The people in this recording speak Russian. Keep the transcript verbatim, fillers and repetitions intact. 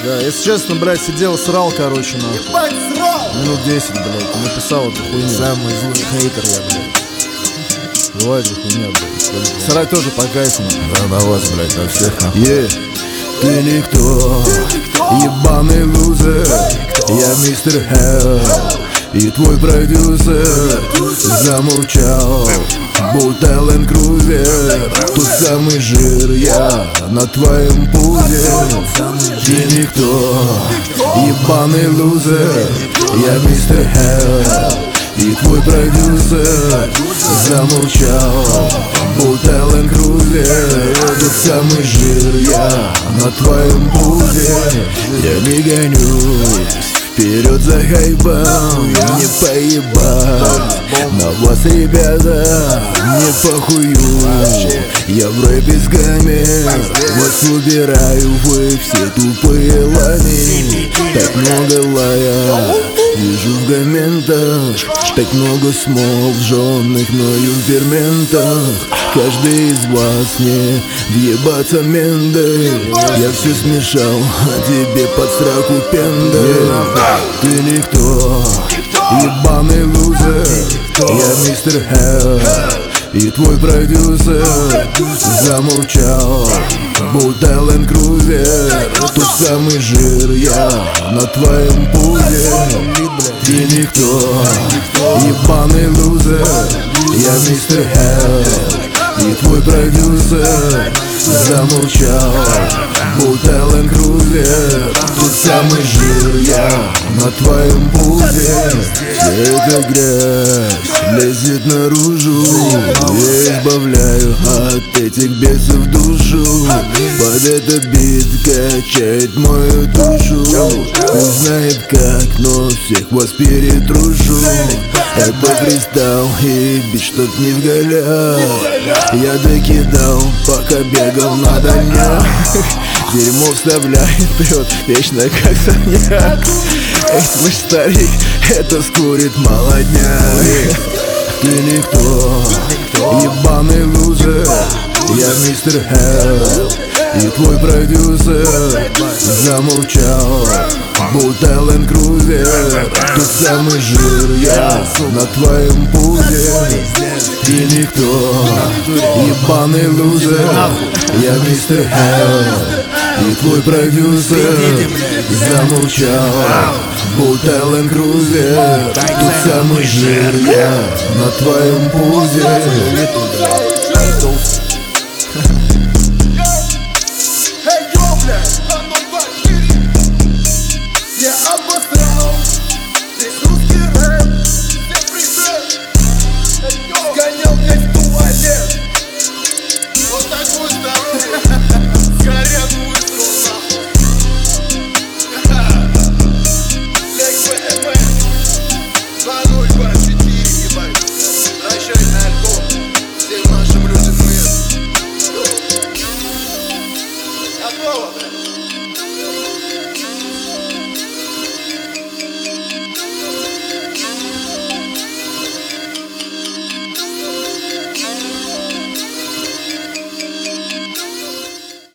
Да, если честно, блядь, сидел, срал, короче, на Ебать, срал! минут десять, блядь, и написал эту хуйню. Самый злой хейтер я, блядь. Бывает же хуйня, блядь. Срать тоже по кайфу. Да, на вас, блядь, на всех, на. Yeah. Ты никто, ебаный лузер. Я мистер Хелл, и твой продюсер замурчал, будто Land Cruiser. Тот самый жир я на твоем пузе. Ты никто, ебаный лузер. Я мистер Хелл, и твой продюсер замурчал, будто Land Cruiser. Тот самый жир я на твоем пузе. Я не гонюсь вперед за хайпом, не поебать на вас, ребята, не похую. Я в рэпе с гамер, вас убираю, вы все тупые лани. Так много лая вижу в комментах, так много смол жжённых мною в ферментах. Каждый из вас не въебаться менды. Я все смешал, а тебе под страху пенды. Ты никто, ебаный лузер. Я мистер Хелл, и твой продюсер замурчал, будто Land Cruiser. Тот самый жир я на твоем пузе. Ты никто, ебаный лузер. Я мистер Хелл, и твой продюсер замурчал, будто Land Cruiser. Тот самый жир я на твоем пузе. Вся эта грязь лезет наружу. Я избавляю от этих бесов душу. Под этот бит качает мою душу. Кто знает как, но всех вас перетрушу. Это кристалл и бит, чтоб не в голяк. Я докидал, пока бегал на дальняк. Дерьмо вставляет, прет вечно как сорняк. Эй, слышь, старик, это скурит молодняк. Ты никто, ебаный лузер. Я мистер Хелл, и твой продюсер замурчал, будто Land Cruiser. Тот самый жир я на твоем пузе. Ты никто, ебаный лузер. Я мистер Хелл, и твой продюсер замурчал, будто Land Cruiser. Тот самый жир я на твоем пузе.